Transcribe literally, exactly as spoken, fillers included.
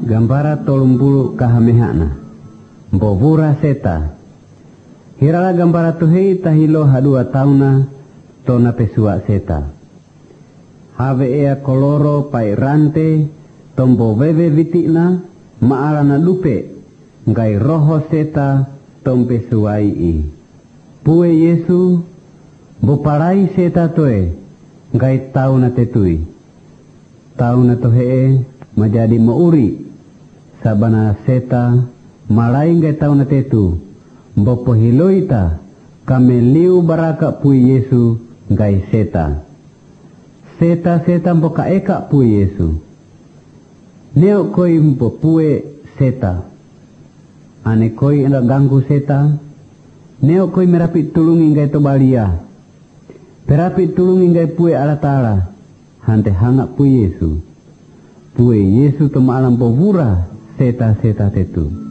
Gambara tolong bulu kahamehana mbovura seta hirala gambara tuhei tahilo hadua tauna tona pesua seta have ea koloro pai rante tombo veve vitikna maalana dupe ngai roho seta tompe suai i pue Yesu boparai seta toe ngai tauna tetui tauna tohee menjadi mauri sabana seta malai ngai tauna tetu mbopo hiloita kameliu baraka pui Yesu ngai seta seta seta mboka eka pui Yesu neo koi mpo pue seta ane koi enda ganggu seta neo koi merapi tulungi ngai tobalia perapi tulungi ngai pue ala taala hante hanga pui Yesu pue Yesu to maalam povura seta seta tetu